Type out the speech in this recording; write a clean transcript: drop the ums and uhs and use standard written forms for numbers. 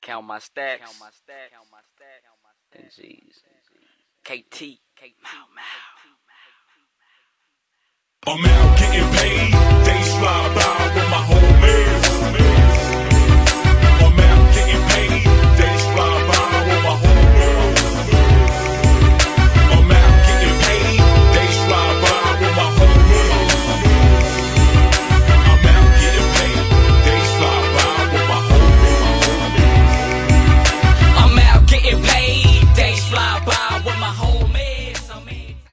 Count my stacks. And G's. KT. Mow, mow.